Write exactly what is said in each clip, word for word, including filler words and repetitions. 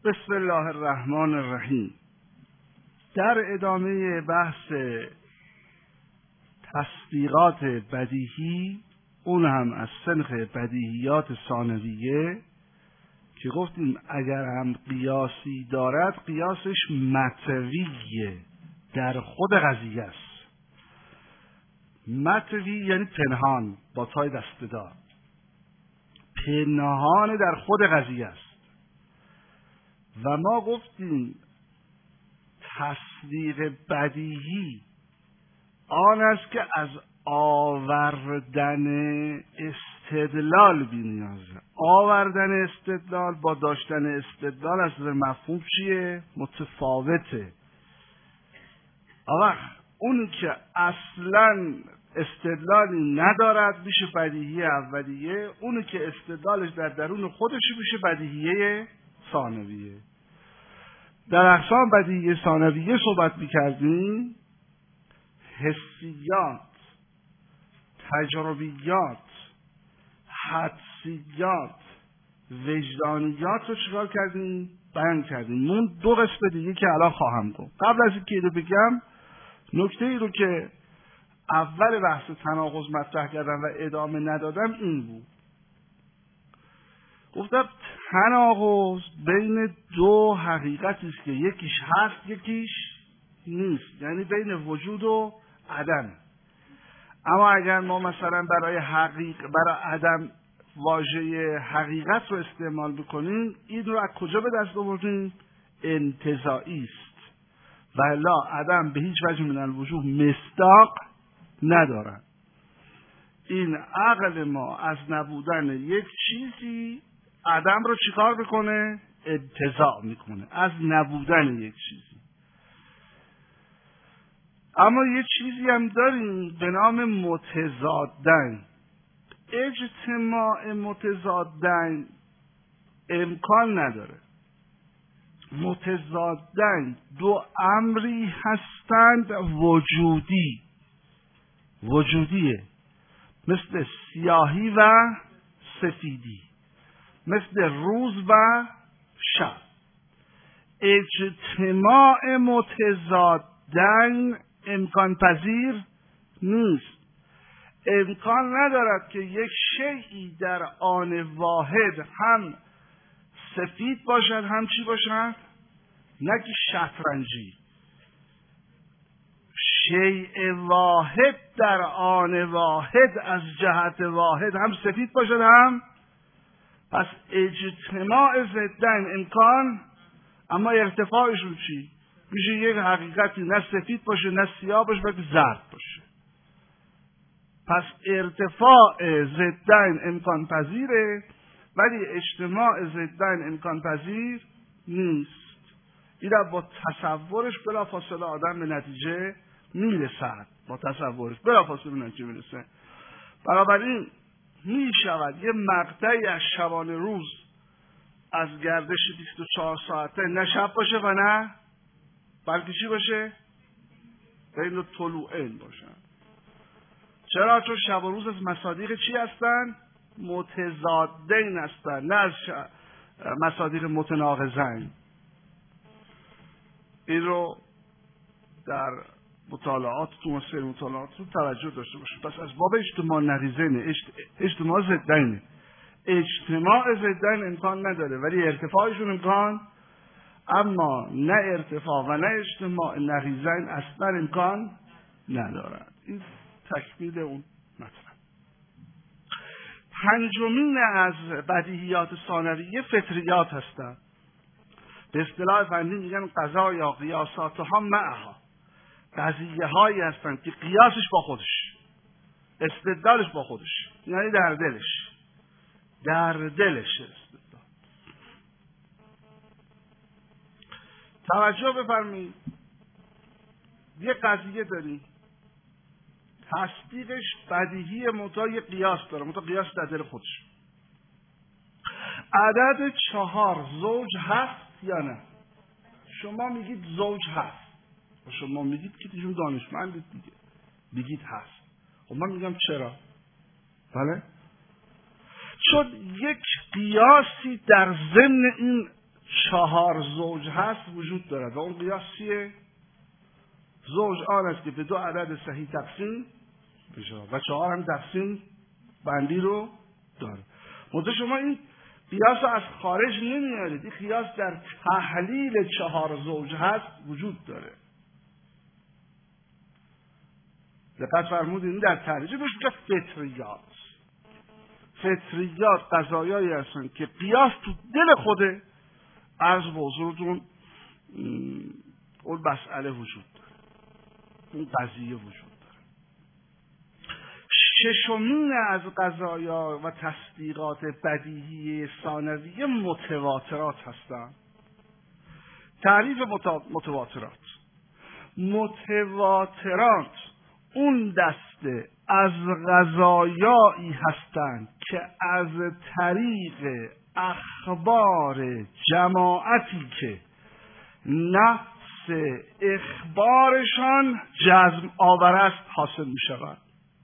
بسم الله الرحمن الرحیم. در ادامه بحث تصدیقات بدیهی، اون هم از سنخ بدیهیات ثانویه که گفتیم اگر هم قیاسی دارد قیاسش مطویه، در خود قضیه است. مطوی یعنی پنهان با تای دسته‌دار، پنهان در خود قضیه است. و ما گفتیم تصدیق بدیهی آن است که از آوردن استدلال بی‌نیازه. آوردن استدلال با داشتن استدلال از نظر مفهوم چیه؟ متفاوته. آقا اونی که اصلا استدلالی ندارد میشه بدیهی اولیه، اونی که استدلالش در درون خودش میشه بدیهیه ثانویه. در اقسام بدیهی ثانویه صحبت میکردیم حسیات، تجربیات، حدسیات، وجدانیات رو چیکار کردیم؟ بیان کردیم. اون دو قسم دیگه که الان خواهم گفت. قبل از اینکه اینو بگم نکته ای رو که اول بحث تناقض مطرح کردم و ادامه ندادم این بود. گفتم تناقض بین دو حقیقتی است که یکیش هست یکیش نیست، یعنی بین وجود و عدم. اما اگر ما مثلا برای حقیق برای عدم واژه حقیقت رو استعمال بکنیم، این رو از کجا به دست آوردیم؟ انتزاعی است. ولا عدم به هیچ وجه من الوجوه مصداق ندارد. این عقل ما از نبودن یک چیزی عدم رو چیکار میکنه؟ انتزاع میکنه از نبودن یک چیزی. اما یه چیزی هم داریم به نام متضادن. اجتماع متضادن امکان نداره. متضادن دو امری هستند وجودی، وجودیه، مثل سیاهی و سفیدی، مثل روز و شب. اجتماع متضادن امکان پذیر نیست. امکان ندارد که یک شیئی در آن واحد هم سفید باشد هم چی باشد؟ نه که شطرنجی. شیء واحد در آن واحد از جهت واحد هم سفید باشد هم. پس اجتماع ضدن امکان، اما ارتفاعشون چی؟ میشه یک حقیقتی نه سفید باشه نه سیاه باشه بلکه زرد باشه. پس ارتفاع ضدن امکان پذیره ولی اجتماع ضدن امکان پذیر نیست. این با تصورش بلافاصله آدم به نتیجه میرسد. با تصورش بلافاصله به نتیجه میرسه. بنابراین می شود یه مقطعی از شبانه روز از گردش بیست و چهار ساعته نه شب باشه و نه بلکه چی باشه؟ بین طلوعین باشن. چرا؟ چون شب و روز از مصادیق چی هستن؟ متضادین هستن، نه از ش... مصادیق متناقضین. این رو در مطالعات تو سر مطالعات رو توجه داشته باشید. پس از باب اجتماع نقیضینه، اجت... اجتماع ضدینه. اجتماع ضدین امکان نداره ولی ارتفاعشون امکان، اما نه ارتفاع و نه اجتماع نقیضین اصلا امکان ندارن. این تکمیل اون مطلب. پنجمین از بدیهیات ثانویه فطریات هستند. به اصطلاح فنی میگن قضا یا قیاساتها معها. قضیه هایی هستند که قیاسش با خودش، استدلالش با خودش، یعنی در دلش در دلش استدلال. توجه بفرمایید، یه قضیه داریم تصدیقش بدیهی منتها یه قیاس داره، منتها قیاس در دل خودش. عدد چهار زوج هست یا نه؟ شما میگید زوج هست، شما میگید که ایشون دانشمندید دیگه، میگید هست. خب من میگم چرا؟ بله؟ چون یک قیاسی در ضمن این چهار زوج هست وجود دارد و اون قیاس چیه؟ زوج آن است که به دو عدد صحیح تقسیم بشه و چهار هم تقسیم بندی رو داره. منتها شما این قیاس رو از خارج نمیارید، این قیاس در تحلیل چهار زوج هست وجود داره. دقت فرمودید این در تحلیل بهش میگه فطریات. فطریات قضایایی هستن که قیاس تو دل خوده از حضورتون اون مسئله وجود داره، اون قضیه وجود داره. ششمین از قضایا و تصدیقات بدیهی ثانویه متواترات هستند. تعریف متواترات: متواترات اون دسته از قضایایی هستند که از طریق اخبار جماعتی که نفس اخبارشان جزم آور است حاصل می شود.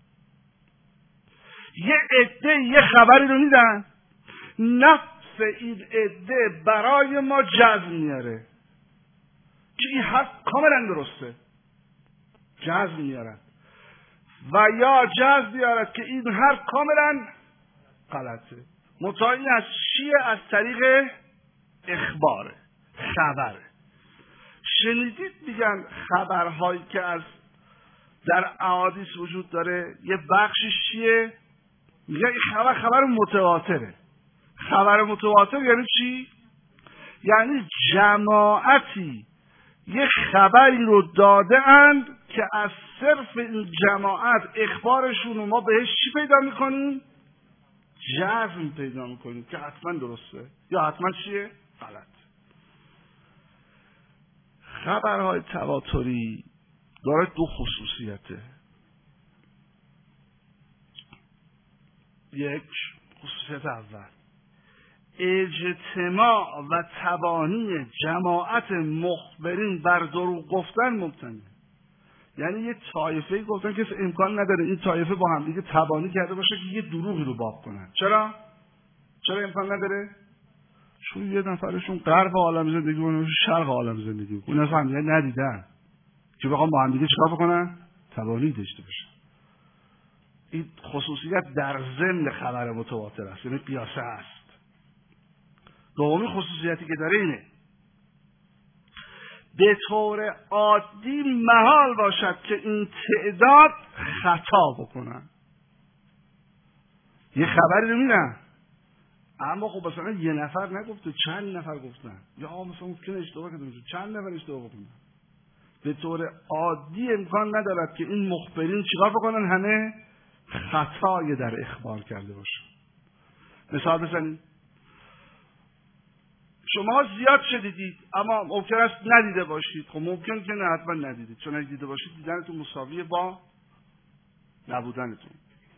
یه عده یه خبری رو میدن، نفس این عده برای ما جزم میاره که این حرف کاملا درسته، جزم میارن، و یا جزم میارد که این حرف کاملا غلطه. مطمئن از چیه؟ از طریق اخباره، خبره. شنیدید میگن خبرهایی که از در احادیث وجود داره یه بخشش چیه؟ میگن این خبر خبر متواتره. خبر متواتر یعنی چی؟ یعنی جماعتی یه خبری رو داده اند که از صرف این جماعت اخبارشون رو ما بهش چی پیدا میکنیم؟ جزم پیدا میکنیم که حتما درسته یا حتما چیه؟ غلط. خبرهای تواتری داره دو خصوصیته. یک، خصوصیت اول، اجتماع و تبانی جماعت مخبرین بر دروغ گفتن ممتنه. یعنی یه طایفه گفتن که امکان نداره این طایفه با هم دیگه تبانی کرده باشه که یه دروغی رو باب کنن. چرا؟ چرا امکان نداره؟ چون یه نفرشون غرب عالم زندگی کنه و شرق عالم زندگی کنه. اون اصلا هم ندیدن که بخوام با هم دیگه چیکار بکنن؟ تبانی داشته باشن. این خصوصیت در ضمن خبر متواتر است، یعنی قیاسه است. دومی خصوصیتی که داره اینه: به طور عادی محال باشد که این تعداد خطا بکنن. یه خبری رو میدن اما خب مثلا یه نفر نگفته، چند نفر گفتن، یا مثلا ممکنه اشتباه کرده باشه، چند نفر اشتباه بکنن. به طور عادی امکان ندارد که این مخبرین چیکار بکنن؟ همه خطای در اخبار کرده باشن. مثال بزنید. شما زیاد شدیدید اما ممکن است ندیده باشید. خب ممکن که نه، حتما ندیدید، چون اگه دیده باشید دیدنتون مساویه با نبودنتون.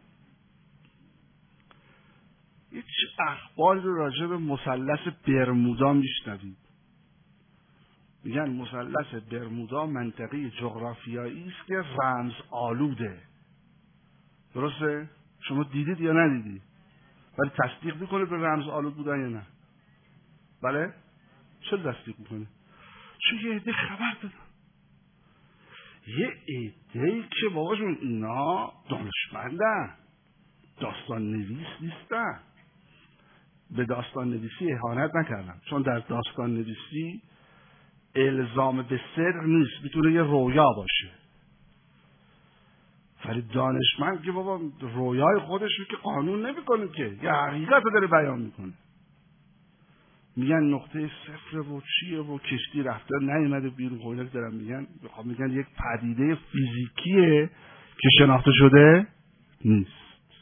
هیچ اخباری رو راجع به مثلث برمودا میشنوید. میگن مثلث برمودا منطقه جغرافیایی است که رمز آلوده. درسته؟ شما دیدید یا ندیدید؟ ولی تصدیق میکنه به رمز آلود بودن یا نه؟ بله؟ چرا تصدیق میکنه؟ چون یه عده خبر دادن. یه عده‌ای که باباشون اینا دانشمندن، داستان نویس نیستن. به داستان نویسی اهانت نکردم، چون در داستان نویسی الزام به صدق نیست، میتونه یه رویا باشه. ولی دانشمند که بابا رویای خودش رو که قانون نمیکنه، که یه حقیقت رو داره بیان میکنه. میگن نقطه صفر و چیه و کشتی رفته نیومده بیرون. خودک دارن میگن میگن یک پدیده فیزیکیه که شناخته شده نیست.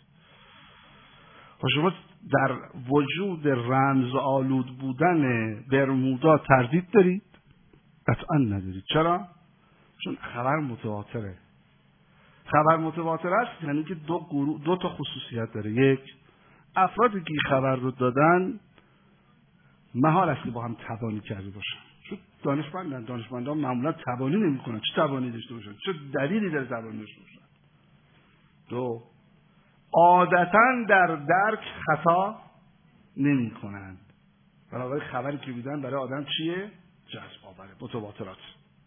خب شما در وجود رمز آلود بودن برمودا تردید دارید؟ قطعا ندارید. چرا؟ چون خبر متواتره. خبر متواتر است یعنی که دو گروه دو تا خصوصیت داره. یک، افرادی که خبر رو دادن محال است که با هم تبانی کرده باشن، چون دانشمندن. دانشمندان معمولا تبانی نمی‌کنن. چه تبانی داشته باشن؟ چه دلیلی داره تبانی داشته باشن؟ دو، عادتاً در درک خطا نمی‌کنند. بنابراین خبری که میدن برای آدم چیه؟ جذب آوره. متواترات.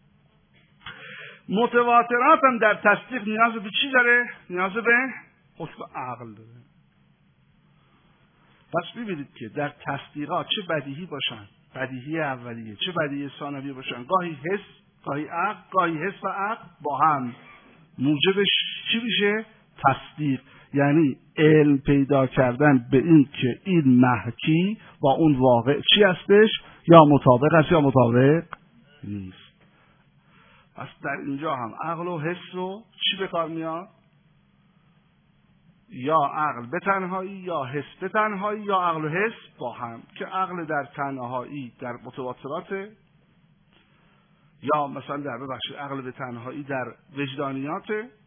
متواترات هم در تصدیق نیاز به چی داره؟ نیاز به حکم عقل داره. پس ببینید که در تصدیقات چه بدیهی باشن، بدیهی اولیه، چه بدیهی ثانویه باشن، گاهی حس، گاهی عقل، گاهی حس و عقل با هم موجبش چی میشه؟ تصدیق. یعنی علم پیدا کردن به این که این محکی با اون واقع چی هستش، یا مطابق است یا مطابق نیست. پس در اینجا هم عقل و حس رو چی به کار میاد؟ یا عقل به تنهایی یا حس به تنهایی یا عقل و حس با هم، که عقل در تنهایی در متواترات، یا مثلا در ببخشید عقل به تنهایی در وجدانیات،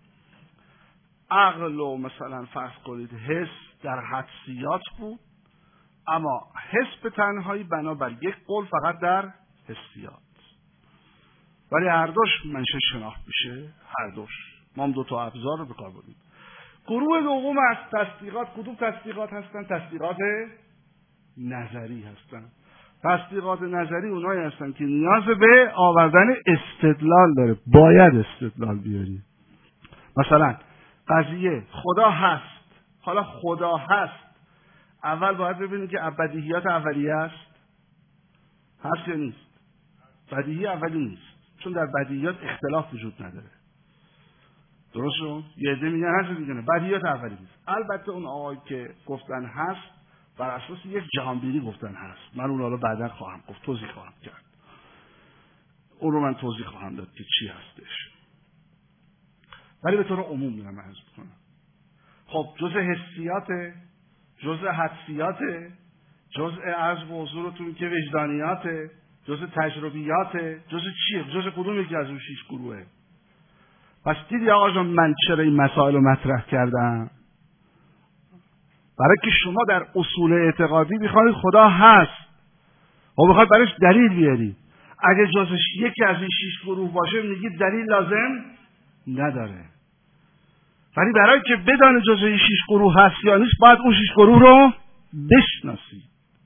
عقل و مثلا فرض کنید حس در حدسیات بود، اما حس به تنهایی بنابر یک قول فقط در حسیات. ولی هر دوش منشه شناخت میشه، هر دوش. ما هم دو تا ابزار رو به کار بردیم. گروه دوم از تصدیقات کدوم تصدیقات هستن؟ تصدیقات نظری هستن. تصدیقات نظری اونایی هستن که نیاز به آوردن استدلال داره، باید استدلال بیاری. مثلا قضیه خدا هست، حالا خدا هست، اول باید ببینید که بدیهیات اولیه است، هست یا نیست؟ بدیهی اولی نیست، چون در بدیهیات اختلاف وجود نداره. درست شد؟ یه عده میگن هست، دیگه نه، بدیهیات اولی نیست. البته اون آقایی که گفتن هست بر اساس یک جهانبینی گفتن هست، من اون حالا بعدا خواهم گفت، توضیح خواهم کرد، اون رو من توضیح خواهم داد که چی هستش، ولی به طور عموم میرم عرض بکنم. خب جزء حسیات، جزء حدسیات، جزء عرض به حضورتون که وجدانیات، جزء تجربیات، جزء چیه؟ جزء کدوم یکی از اون شیش گروهه؟ پس دیدی آقا جان من چرا این مسائل رو مطرح کردم؟ برای که شما در اصول اعتقادی میخواید خدا هست و میخواید برایش دلیل بیاری. اگه جزش یکی از این شیش گروه باشه میگید دلیل لازم نداره. ولی برای که بدانی جزء این شیش گروه هست یا نیست باید اون شیش گروه رو بشناسی.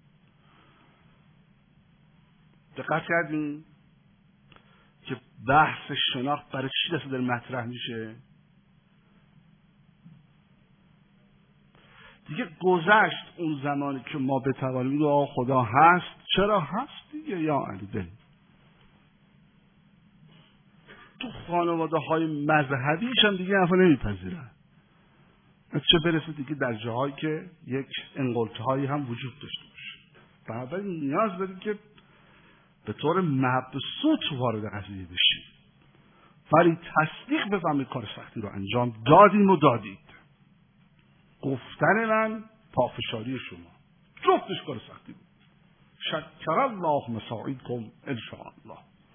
دقت کردین که بحث شناخت برای چی دست در مطرح میشه؟ دیگه گذشت اون زمانی که ما بتوانیم آقا خدا هست. چرا هست دیگه یا علی بریم تو خانواده های مذهبیش هم دیگه افا نمیپذیرن، چه برسه دیگه در جاهایی که یک انقلتهایی هم وجود داشته باشه. بنابراین نیاز داریم که به طور مبسوط وارد قضیه بشیم، ولی تصدیق بفهمید کار سختی رو انجام دادیم و دادید. گفتن من پافشاری شما جفتش کار سختی بود. شکر الله مساعیکم ان شاء الله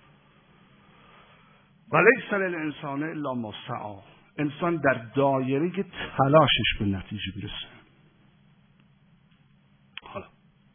ولیس للانسان الا ما سعی. انسان در دایره که تلاشش به نتیجه برسه. حالا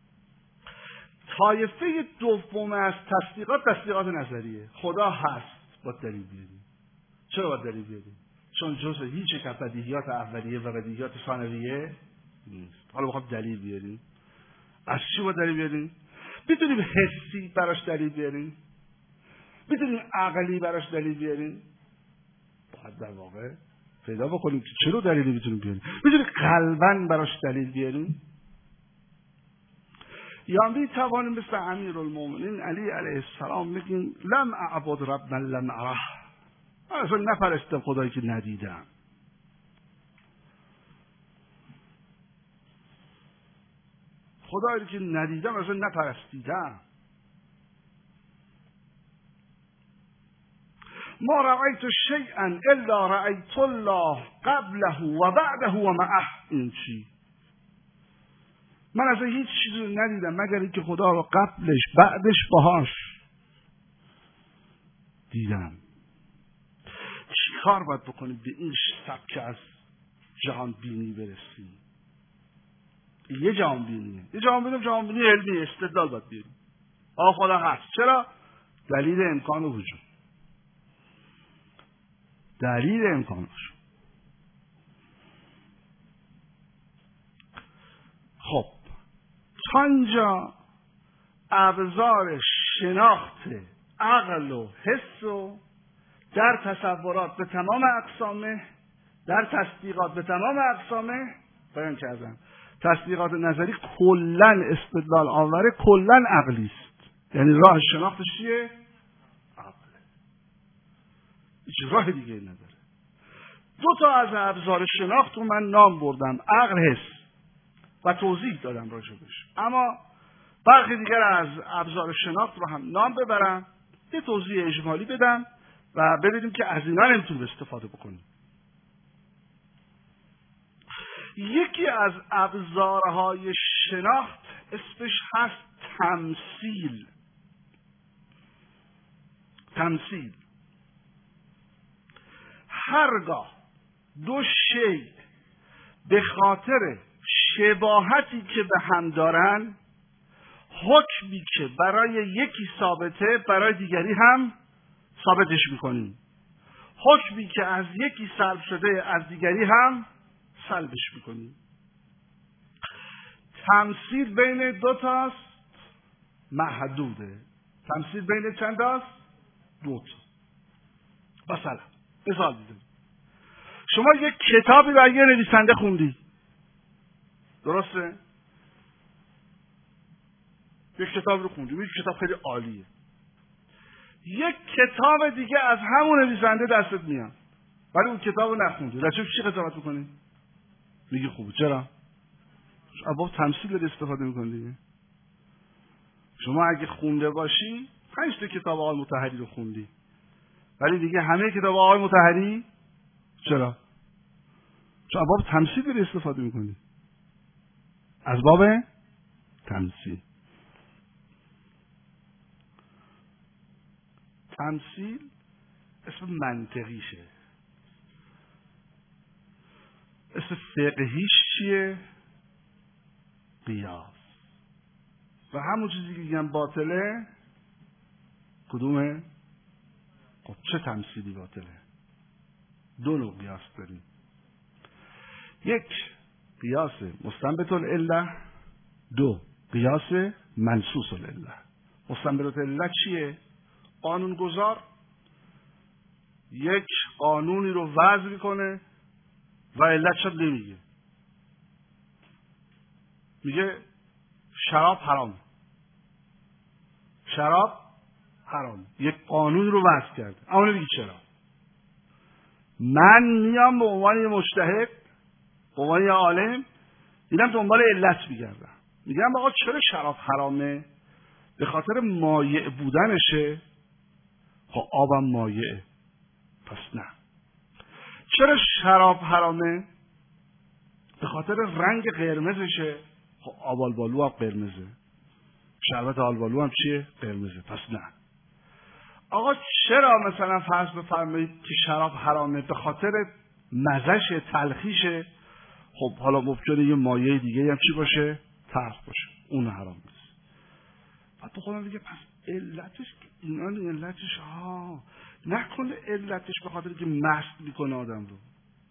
طایفه دوم از تصدیقات تصدیقات نظریه. خدا هست، با دلیل بیاریم. چرا با دلیل بیاریم؟ چون جزء هیچ یک از بدیهیات اولیه و بدیهیات ثانویه نیست. حالا بخوام دلیل بیاریم. از چی با دلیل بیاریم؟ میتونیم حسی براش دلیل بیاریم، میتونیم عقلی براش دلیل بیاریم. باید در واقع پیدا بکنیم که چرا دلیلی میتونیم بیاریم. میتونیم قلباً براش دلیل بیاریم، یا میتوانیم مثل امیرالمومنین علی علیه السلام بگیم لم اعبد ربا لم اره. من اصلا نپرستم خدایی که ندیدم. خدایی که ندیدم اصلا نپرستیدم. ما رأیت شیئا الا رأیت الله قبله و بعده و معه. این چی؟ من اصلا هیچ چیزی رو ندیدم مگر اینکه خدا رو قبلش بعدش باهاش دیدم. چی کار باید بکنیم به این سبک از جهان بینی برسیم؟ یه جهان بینیه، یه جهان بینی جهان بینی علمی استدلال باید بیاریم. آه خدا هست. چرا؟ دلیل امکان وجود، دلیل امکان وجود. خب تا اینجا ابزار شناخت عقل و حس و در تصورات به تمام اقسامه، در تصدیقات به تمام اقسامه بیان کردم. تصدیقات نظری کلن استدلال آوره، کلن عقلی است. یعنی راه شناختش چیه؟ عقله. هیچ راه دیگه نداره. دو تا از ابزار شناخت رو من نام بردم، عقل، حس، و توضیح دادم راجبش. اما برخی دیگر از ابزار شناخت رو هم نام ببرم، یه توضیح اجمالی بدم و ببینیم که از اینا نمیتونیم استفاده بکنیم. یکی از ابزارهای شناخت اسمش هست تمثیل. تمثیل. هرگاه دو شی به خاطر شباهتی که به هم دارن، حکمی که برای یکی ثابته برای دیگری هم ثابتش میکنیم، حکمی که از یکی سلب شده از دیگری هم سلبش میکنیم. تمثیل بین دو تاست محدوده. تمثیل بین چند تاست؟ دو تا. مثلا مثال میزنم، شما یک کتابی برای یه نویسنده خوندی، درسته؟ یک کتاب رو خوندی، یک کتاب خیلی عالیه. یک کتاب دیگه از همون نویسنده دستت میاد، ولی اون کتاب رو نخوندی. راجع به چی قضاوت میکنی؟ میگی خوبه. چرا؟ ابواب تمثیل داری استفاده میکنی دیگه. شما اگه خونده باشی پنج تا کتاب آقای مطهری رو خوندی، ولی دیگه همه کتاب آقای مطهری، چرا؟ چون ابواب تمثیل داری استفاده میکنی. از باب تمثیل. تمثیل اسم منطقیشه. اسم فقهیش چیه؟ قیاس. و همون چیزی که میگن باطله کدومه؟ خب چه تمثیلی باطله؟ دو نوع قیاس داریم. یک قیاس مستنبط العله، دو قیاس منصوص العله. مستنبط العله چیه؟ قانون گذار یک قانونی رو وضع میکنه و علتش هم نمیگه. میگه شراب حرام، شراب حرام، یک قانون رو وضع کرده اما نمیگه چرا. من میام به عنوان یه مجتهد، به عنوان یه عالم، میرم دنبال علت میگردم، میگم آقا چرا شراب حرامه؟ به خاطر مایع بودنشه. خب آبم مایعه، پس نه. چرا شراب حرامه؟ به خاطر رنگ قرمزشه. خب آب آلبالو هم قرمزه، شربت آلبالو هم چیه؟ قرمزه، پس نه. آقا چرا مثلا فرض بفرمایید که شراب حرامه؟ به خاطر مزهشه، تلخیشه. خب حالا ممکنه یه مایع دیگه هم چی باشه؟ تلخ باشه، اون حرام نیست. بعد تو خودم دیگه پس علتش اینا علتش ها نکنه علتش به خاطر که مست میکنه آدم رو.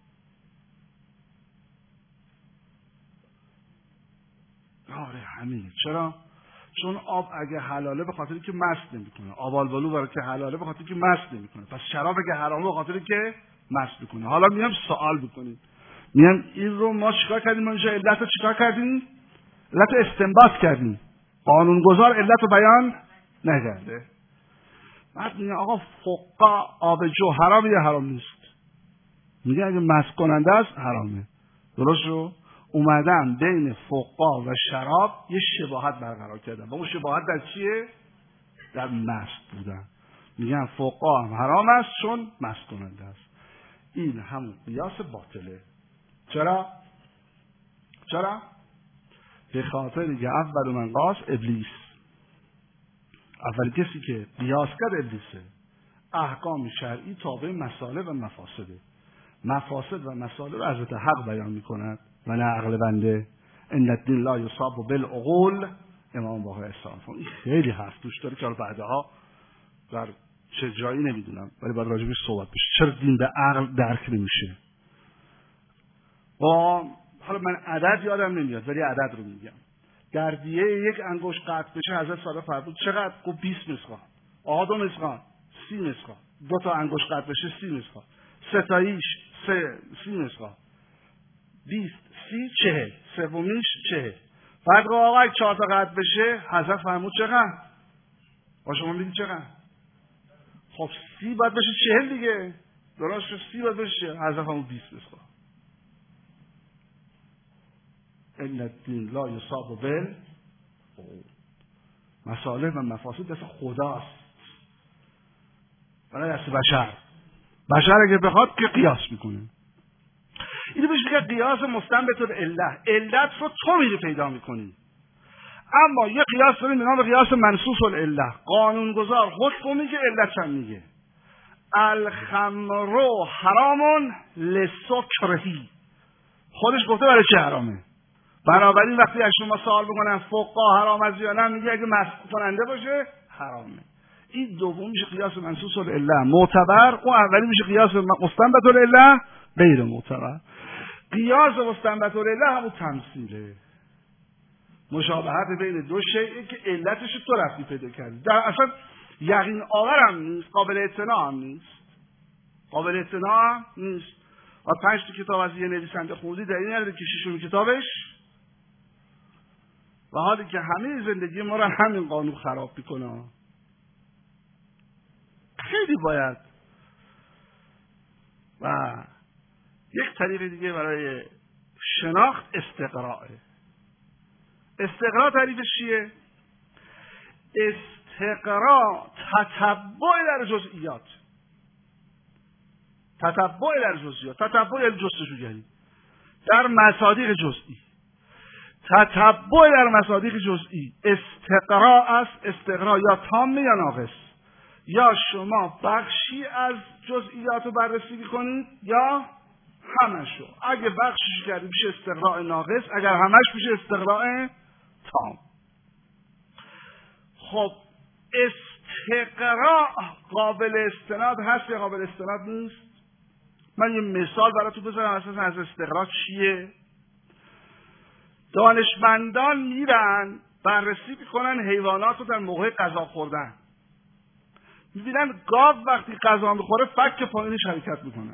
آره همین. چرا؟ چون آب اگه حلاله به خاطر که مست نمیکنه، آب آلبالو برای که حلاله به خاطر که مست نمیکنه، پس شراب اگه حرامه به خاطر که مست میکنه. حالا میام سوال بکنیم، میام این رو ما چیکار کردیم؟ ما اینجا علت رو چیکار کردیم؟ علت رو استنباط کردیم، قانونگذار علت رو بیان نکرده. بعد میگه آقا فقها آب جو حرام یا حرام نیست؟ میگه اگه مست کننده است حرامه. درست رو؟ اومدن بین فقها و شراب یه شباهت برقرار کردن و اون شباهت در چیه؟ در مست بودن. میگن فقها هم حرام است چون مست کننده است. این همون قیاس باطله. چرا؟ چرا؟ به خاطر که اول من قاس ابلیس، اول کسی که قیاس کرد ابلیسه. احکام شرعی تابع مصالح و مفاسده. مفاسد و مصالح رو حضرت حق بیان میکند و نه عقل بنده. ان الدین لا یصاب بالعقول، امام باقر اسلام. این خیلی حرف توش داره که حالا بعدها در چه جایی نمیدونم، ولی باید راجبش صحبت بشه. چرا دین به عقل درک نمیشه؟ و حالا من عدد یادم نمیاد ولی عدد رو میگم. گردیه یک انگشت قطع بشه حضرت صادق فرمود چقدر؟ گفت بیست مسقال. آقا دو مسقال، سی مسقال. دو تا انگشت قطع بشه سی مسقال. سه تاییش سه سی مسقال. بیست، سی، چهل. سومیش چهل. بعد آقا اگه چهار تا قطع بشه حضرت فرمود چقدر؟ با شما میگید چقدر؟ خب سی باید بشه چهل دیگه. درست شد سی باید بشه چهل. حضرت فرمود بیست مسقال. ان الدین لا یصاب بال مصالح و مفاسد دست خداست، برای دست بشر. بشر اگه بخواد که قیاس میکنه. اینو بهش میگه قیاس مستنبت العله. علت رو تو میری پیدا میکنی. اما یه قیاس داریم به نام قیاس منصوص العله. قانونگذار حکم میگه، علت هم میگه. الخمر حرام لسکرهی. خودش گفته برای چه حرامه. بنابراین وقتی از شما سوال بکنن فقها حرام است یا نه، میگه اگه مسکوت کننده باشه حرامه. این دوم میشه قیاس منصوص العله معتبر، اون اولی میشه قیاس مستنبت العله غیر معتبر. قیاس مستنبت العله همون تمثیله، مشابهت بین دو شیء که علتش تو رفتی پیدا کردی. در اصلا یقین آور هم نیست، قابل اعتنا هم نیست، قابل اعتنا هم نیست. و پنج تا کتاب از یه نویسنده خوندی در این نداره که ششم کتابش و حالی که همه زندگی ما را همین قانون خراب میکنه. خیلی باید. و یک طریق دیگه برای شناخت استقراءه. استقراء تعریفش چیه؟ استقراء تتبع در جزئیات. تتبع در جزئیات. تتبع یعنی جستجوگری در مصادیق جزئی. تتبع در مصادیق جزئی استقراء است. استقراء یا تام یا ناقص. یا شما بخشی از جزئیات رو بررسی می‌کنید یا همشو. اگه بخشش کردید میشه استقراء ناقص، اگر همش میشه استقراء تام. خب استقراء قابل استناد هست یا قابل استناد نیست؟ من یه مثال براتون بزنم اساسا از استقراء چیه. دانشمندان میرن بررسی میکنن حیوانات رو در موقع غذا خوردن. میبینن گاو وقتی غذا میخوره فک پایینش حرکت میکنه.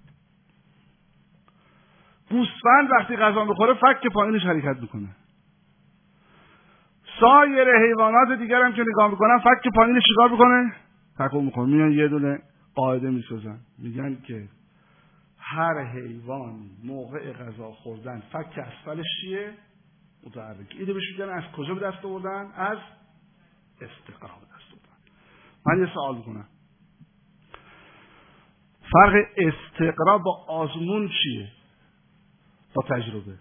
گوسفند وقتی غذا میخوره فک پایینش حرکت میکنه. سایر حیوانات دیگر هم که نگاه میکنن فک پایینش چیکار میکنه؟ تکون میکنه. میان یه دونه قاعده میسازن، میگن که هر حیوان موقع غذا خوردن فک اسفلش چیه؟ متحرک. اینو بهش میگن از کجا به دست آوردن؟ از استقراء به دست آوردن. من یه سوال میکنم، فرق استقراء با آزمون چیه؟ با تجربه.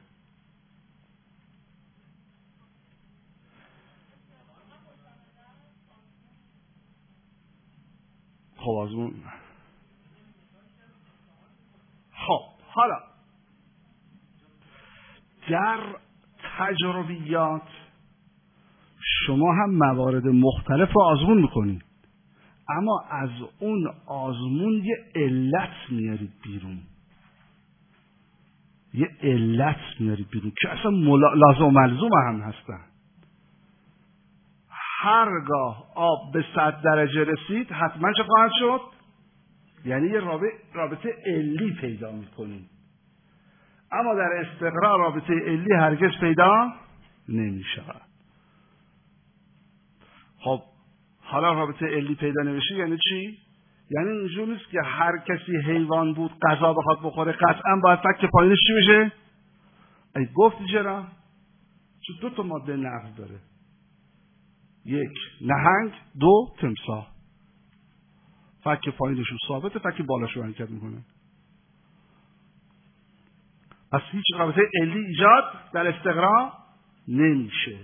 خب آزمون. خب حالا در تجربیات شما هم موارد مختلف رو آزمون میکنید، اما از اون آزمون یه علت میارید بیرون. یه علت میارید بیرون که اصلا لازم و ملزوم هم هستن. هرگاه آب به صد درجه رسید حتما چه خواهد شد؟ یعنی یه رابطه, رابطه علی پیدا میکنید. اما در استقراء رابطه علی هرگز پیدا نمیشود. خب حالا رابطه علی پیدا نمیشه یعنی چی؟ یعنی اینجور نیست که هر کسی حیوان بود غذا بخواد بخوره قطعا باید فک پایینش چی بشه؟ ای گفتی چرا؟ چون دو تا ماده نقض داره، یک نهنگ، دو تمساح. فک پایینشون ثابته، فک بالاشون حرکت میکنه. پس هیچ رابطه علی ایجاد در استقراء نمیشه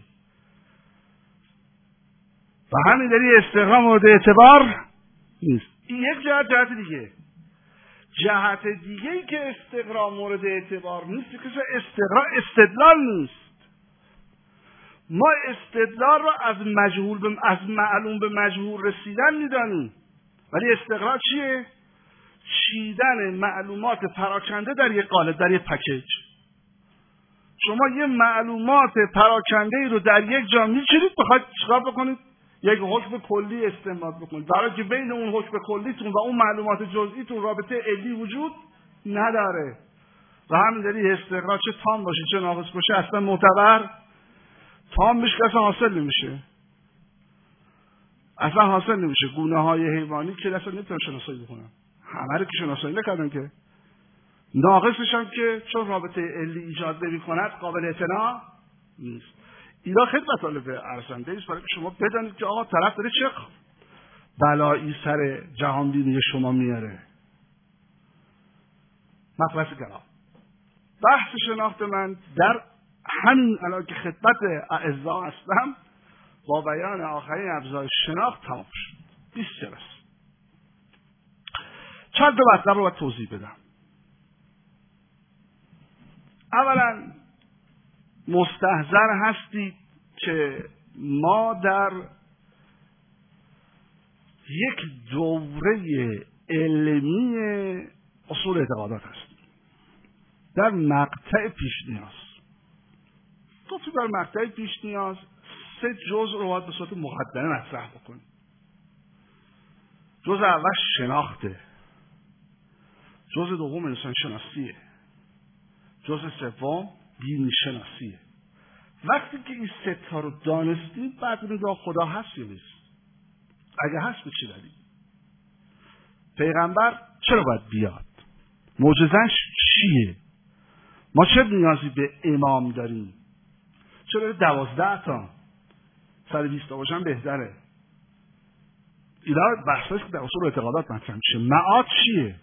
و همین دلیل استقراء مورد اعتبار نیست. این یک جهت. جهت دیگه جهت دیگه ای که استقراء مورد اعتبار نیست که استقراء استدلال نیست. ما استدلال را از مجهول به از معلوم به مجهول رسیدن میدانیم، ولی استقراء چیه؟ چیدن معلومات پراکنده در یک قالب، در یک پکیج. شما یه معلومات پراکنده رو در یک جا میچینید، بخواید چیکار بکنید؟ یک حکم کلی استنباط بکنید، برای که بین اون حکم کلیتون و اون معلومات جزئیتون رابطه علی وجود نداره. و همینطوری استقرار چه تام باشه چه ناقص باشه اصلا معتبر تام بشه که اصلا حاصل نمیشه، اصلا حاصل نمیشه. گونه های حیوانی که اصلا نمیتونن شناسایی بکنن، همه رو که شناسایی نکردن که. ناقصش هم که چون رابطه علی ایجاد نمی کند قابل اعتنا نیست. اینا خیلی مطالب ارزنده است برای که شما بدانید که آقا طرف داره چه بلایی سر جهان بینی شما میاره. مطلب گرام بحث شناخت من در همین الان که خدمت اعضا هستم با بیان آخرین ابزار شناخت تمام شد. بیست جلسه چند تا مطلب رو باید توضیح بدم. اولا مستحضر هستید که ما در یک دوره علمی اصول اعتقادات هستیم، در مقطع پیش نیاز. تو تو در مقطع پیش نیاز سه جزء رو باید به صورت مقدمه مطرح بکنیم. جزء اول شناخته، جزء دوم انسان شناسیه، جزء سوم دین شناسیه. وقتی که این سه تا رو دانستیم بعد میگه خدا هست یا نیست؟ اگه هست به چه دلیل؟ پیغمبر چرا باید بیاد؟ معجزه‌اش چیه؟ ما چه نیازی به امام داریم؟ چرا دوازده تا سر بیست تا باشن بهتره؟ اینا بحثاش که در اصول اعتقادات مطرح میشه. معاد چیه؟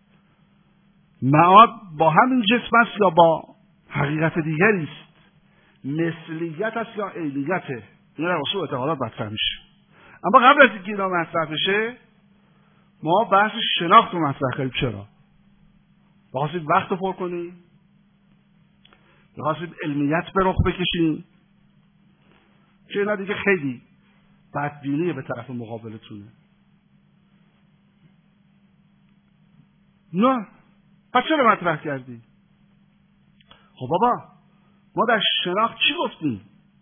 معاد با همین جسم است یا با حقیقت دیگری است؟ مثلیت است یا عینیته؟ اینا در اصول اعتقادات مطرح میشه. اما قبل از اینکه اینا مطرح بشه ما بحث شناخت رو مطرح کردیم. چرا؟ بخواستیم وقت رو پر کنیم، بخواستیم علمیت به رخ بکشیم که اینا دیگه خیلی بدبینی به طرف مقابلتونه. نه، پس چرا مطرح کردی؟ خب بابا ما در شناخت چی گفتیم؟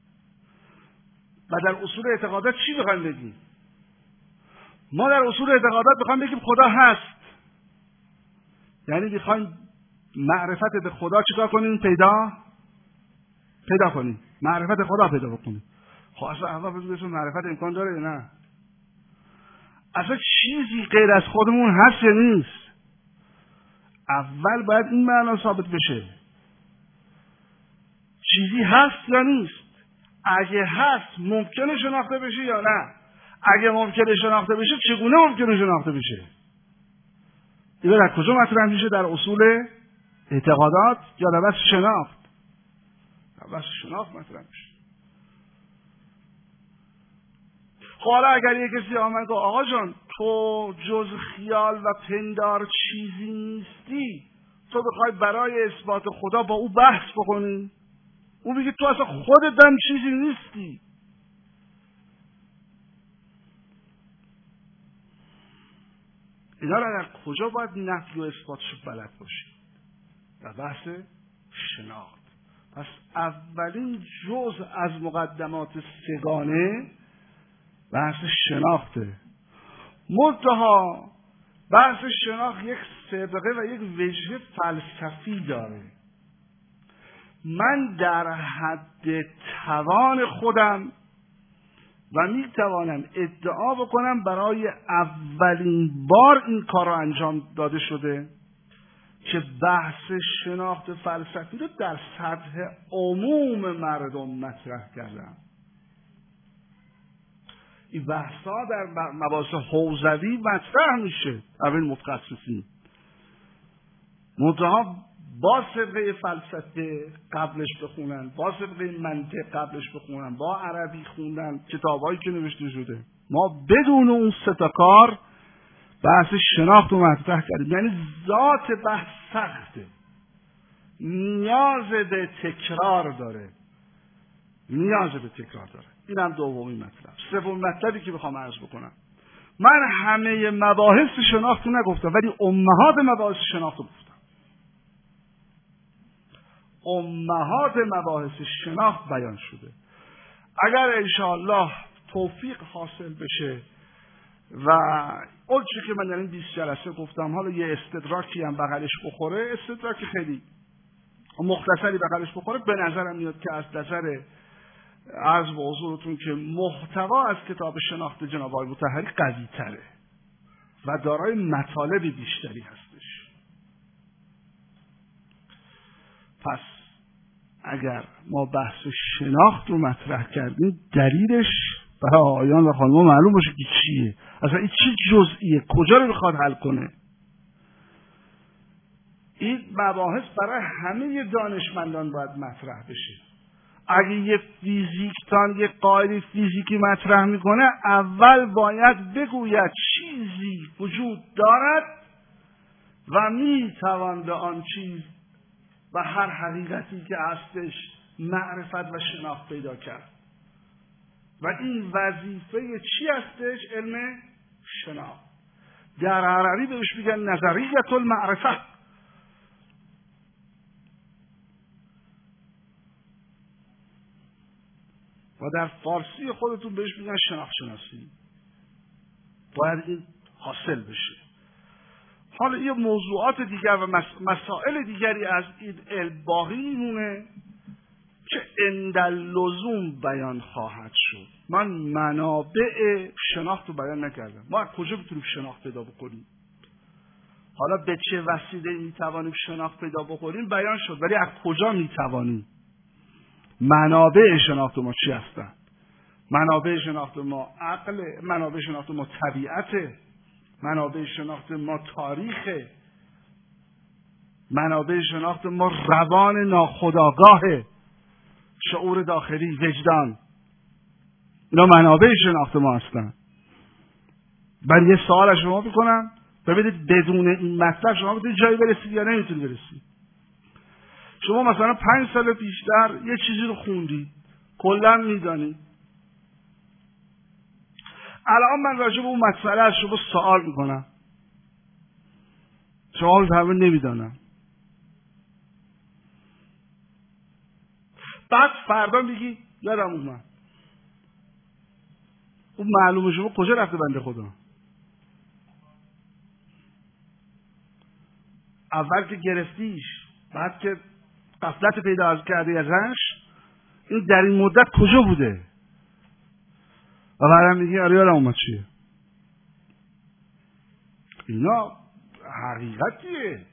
و در اصول اعتقادات چی بخوایم بگیم؟ ما در اصول اعتقادات بخوایم بگیم خدا هست، یعنی میخوایم معرفت به خدا چیکار کنیم؟ پیدا پیدا کنیم، معرفت خدا پیدا بکنیم. خب اصلا اول بگیم معرفت امکان داره یا نه؟ اصلا چیزی غیر از خودمون هست یا نیست؟ اول باید این معنا ثابت بشه. چیزی هست یا نیست؟ اگه هست ممکنه شناخته بشه یا نه؟ اگه ممکنه شناخته بشه چگونه ممکنه شناخته بشه؟ اینا در کجا مطرح میشه؟ در اصول اعتقادات یا در بحث شناخت؟ در بحث شناخت مطرح میشه. خب حالا اگر یک کسی آمد و آقا جان تو جز خیال و پندار چیزی نیستی، تو بخوای برای اثبات خدا با او بحث بکنی، او بگه تو اصلا خودت هم چیزی نیستی. اینا را در کجا باید نفی و اثباتش بلد باشی؟ در بحث شناخت. پس اولین جزء از مقدمات سگانه بحث شناخته. منتها بحث شناخت یک سابقه و یک وجه فلسفی داره. من در حد توان خودم و می توانم ادعا بکنم برای اولین بار این کار را انجام داده شده که بحث شناخت فلسفی رو در سطح عموم مردم مطرح کردم. این بحث ها در مباحث حوزوی مطرح میشه اول متخصصین، منتها با سابقه فلسفه قبلش بخونن، با سابقه منطق قبلش بخونن، با عربی خوندن کتابایی که نوشته شده. ما بدون اون سه تا کار بحث شناخت رو مطرح کردیم. یعنی ذات بحث سخته، نیاز به تکرار داره، نیاز به تکرار داره. این هم دومی مطلب. سوم مطلبی که بخوام عرض بکنم، من همه مباحث شناخت رو نگفتم ولی امهات مباحث شناخت رو گفتم. امهات مباحث شناخت بیان شده. اگر انشاءالله توفیق حاصل بشه و اون چی که من در این بیست جلسه گفتم حالا یه استدراکی هم بغلش بخوره، استدراک خیلی مختصری بغلش بخوره، به نظرم میاد که از نظر عرض به حضورتون که محتوا از کتاب شناخت جناب آقای مطهری قوی تره و دارای مطالب بیشتری هستش. پس اگر ما بحث شناخت رو مطرح کردیم دلیلش برای آقایان و خانم‌ها معلوم باشه که چیه، اصلا این چی جزئیه، کجا رو میخواد حل کنه. این مباحث برای همه دانشمندان باید مطرح بشه. اگه یه فیزیکدان یه قاعده فیزیکی مطرح میکنه، اول باید بگوید چیزی وجود دارد و میتوان به آن چیز و هر حقیقتی که هستش معرفت و شناخت پیدا کرد. و این وظیفه چی هستش؟ علم شناخت. در عربی بهش میگن نظریت المعرفه و در فارسی خودتون بهش میگن شناخت شناسی. باید این حاصل بشه. حالا یه موضوعات دیگر و مسائل دیگری از این علم باقی میمونه که عنداللزوم بیان خواهد شد. من منابع شناخت رو بیان نکردم. ما از کجا میتونیم شناخت پیدا بکنیم؟ حالا به چه وسیله میتوانیم شناخت پیدا بکنیم بیان شد، ولی از کجا میتوانیم؟ منابع شناخت ما چی هستن؟ منابع شناخت ما عقل، منابع شناخت ما طبیعت، منابع شناخت ما تاریخ، منابع شناخت ما روان ناخودآگاه، شعور داخلی، وجدان. اینا منابع شناخت ما هستن. من یه سوال از شما میکنم، ببینید بدون این مطلب شما میتونید جایی برسید یا نمیتونید برسید. شما مثلا پنج سال پیشتر یه چیزی رو خوندید، کلا میدانید. الان من راجع به اون مسئله از شما سوال میکنم، شما میفهمید نمیدانم. بعد فردا میگی یادم اومد. اون معلومه شما کجا رفته بنده خدا؟ اول که گرفتیش، بعد که غفلت پیدا از کردی ازش، این در این مدت کجا بوده؟ و بعدم میگی آره یادم اومد چیه. اینا حقیقتیه.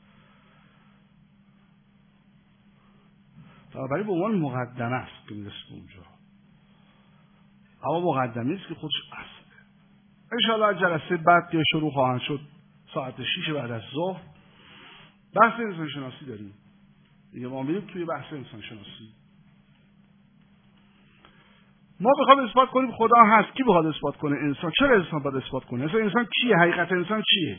برای به عنوان مقدمه است که میرسه اونجا، اما مقدمه است که خودش اصله. انشاءالله جلسه بعد که شروع خواهند شد ساعت شیش بعد از ظهر بحث انسان شناسی داریم دیگه. ما میریم توی بحث انسان شناسی. ما بخوام اثبات کنیم خدا هست، کی بخواد اثبات کنه انسان؟ چرا انسان باید اثبات کنه؟ اصلا انسان کیه؟ حقیقت انسان چیه؟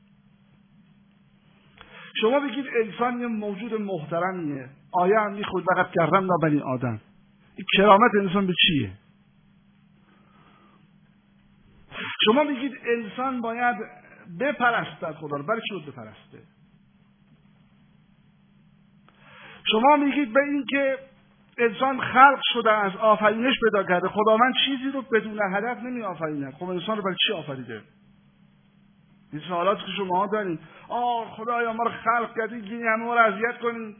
شما بگید انسان یه موجود محترمیه، آیه هم میخود لقد کرمنا بنی آدم. این کرامت انسان به چیه؟ شما میگید انسان باید بپرستد خدا رو، برای چی باید بپرسته؟ شما میگید به این که انسان خلق شده از آفرینش پیدا کرده، خداوند چیزی رو بدون هدف نمی آفرینه. خب انسان رو برای چی آفریده؟ این سوالات که شما دارین، آه خدایا ما رو خلق کردی که همه ما رو اذیت کنی.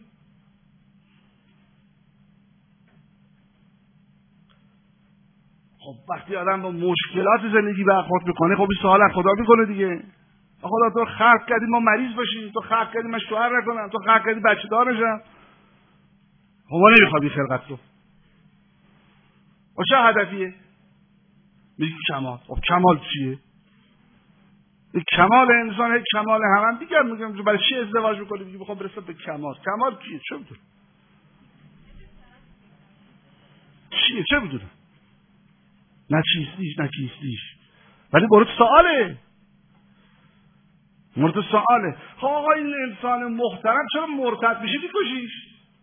خب وقتی آدم با مشکلات زندگی برخورد میکنه، خب این سوال از خدا میکنه دیگه. خدا تو خلق کردی ما مریض باشیم، تو خلق کردی من شوهر نکنم، تو خلق کردی بچه دار نشم. خب ما نمیخواد این خلقت رو. و چه هدفیه؟ میگی کمال. خب کمال چیه؟ این کمال انسان یک کمال همه دیگر میگم برای چی ازدواج میکنی؟ میگی بخوام برسم به کمال. کمال چیه؟ چه میدونم؟ چیه؟ چه میدونم؟ نه چیستیش نه چیستیش. ولی مورد سواله. مورد سواله. خب آقا این انسان محترم چرا مرتد میشه میکشیش؟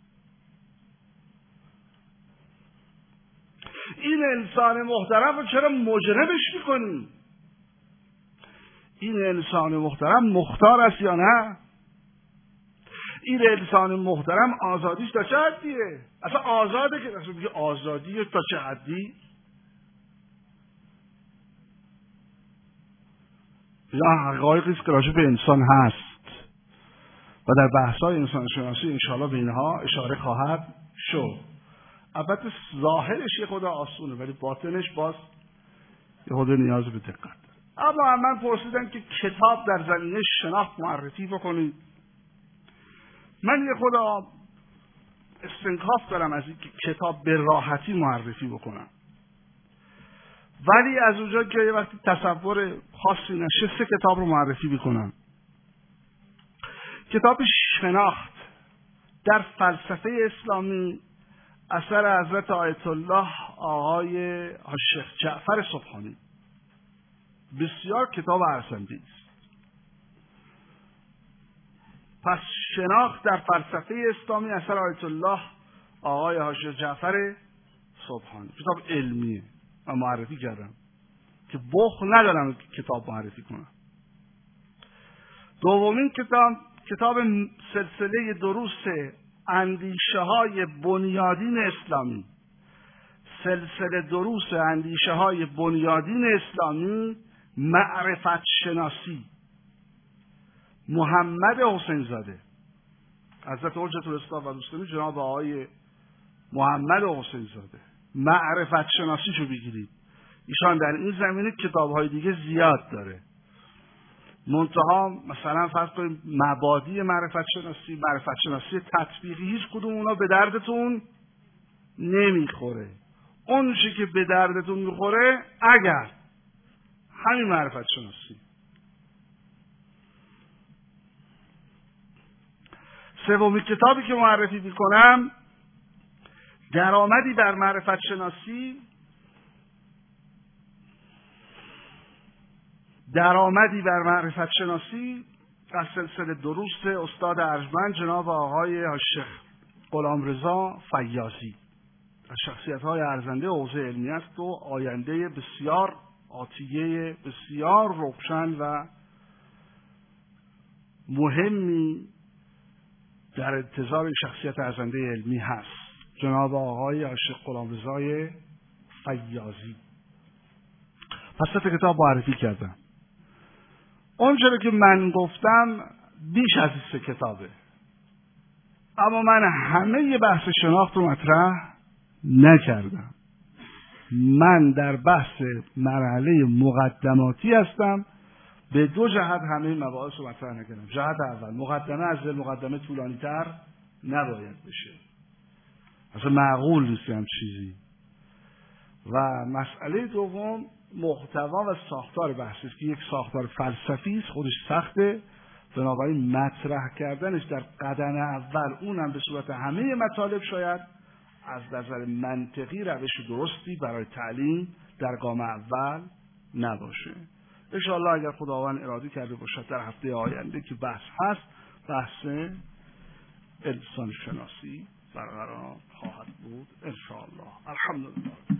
این انسان محترم رو چرا مجرمش میکنی؟ این انسان محترم مختار است یا نه؟ این انسان محترم آزادیش تا چه حدیه؟ اصلا آزاده که اصلا بگه آزادی تا چه حدی؟ اینا حقایقی است که راجع به انسان هست و در بحث‌های انسان شناسی انشاءالله به اینها اشاره خواهد شد. البته ظاهرش یه خود آسونه ولی باطنش باز یه خود نیاز به دقت داره. اما من پرسیدن که کتاب در زمینه شناخت معرفی بکنید. من یه خود استنکاف دارم از این که کتاب به راحتی معرفی بکنم، ولی از اونجا که یه وقتی تصور خاصی نشه سه کتاب رو معرفی بکنم. کتاب شناخت در فلسفه اسلامی اثر حضرت آیت الله آقای شیخ جعفر سبحانی، بسیار کتاب ارزنده است. پس شناخت در فلسفه اسلامی اثر آیت الله آقای شیخ جعفر سبحانی، کتاب علمیه و معرفی کردم که بخل ندارم کتاب معرفی کنم. دومین کتاب کتاب سلسله دروس اندیشه های بنیادین اسلامی، سلسله دروس اندیشه های بنیادین اسلامی، معرفت شناسی، محمد حسین زاده، حضرت حجت الاسلام و دوستمی جناب آقای محمد حسین زاده. معرفت شناسیشو بگیرید، ایشان در این زمینه کتاب‌های دیگه زیاد داره. منتها مثلا فرض کنید مبادی معرفت شناسی، معرفت شناسی تطبیقی، هیچ کدوم اونا به دردتون نمیخوره. اون چیزی که به دردتون میخوره اگر همین معرفت شناسی. سومین کتابی که معرفی میکنم درآمدی بر معرفت شناسی، درآمدی بر معرفت شناسی از سلسله دروس استاد ارجمند جناب آقای شیخ غلامرضا فیاضی، از شخصیت‌های ارزنده حوزه علمی است و آینده بسیار آتیه بسیار روشن و مهمی در انتظار این شخصیت ارزنده علمی هست، جناب آقای شیخ غلامرضا فیاضی. پس سه کتاب معرفی کردم. اونجوری که من گفتم بیش از این سه کتابه، اما من همه بحث شناخت رو مطرح نکردم. من در بحث مرحله مقدماتی هستم، به دو جهت همه مباحث رو مطرح نکردم. جهت اول، مقدمه از مقدمه طولانی تر نباید بشه، اصلا معقول نیست هم چیزی. و مسئله دوم، محتوا و ساختار بحثی است که یک ساختار فلسفی است، خودش سخته، بنابراین مطرح کردنش در قدم اول، اونم به صورت همه مطالب، شاید از نظر منطقی روش درستی برای تعلیم در گام اول نباشه. انشاءالله اگر خداوند اراده کرده باشد در هفته آینده که بحث هست، بحث انسان شناسی برقرار خواهد بود انشاءالله. الحمدلله.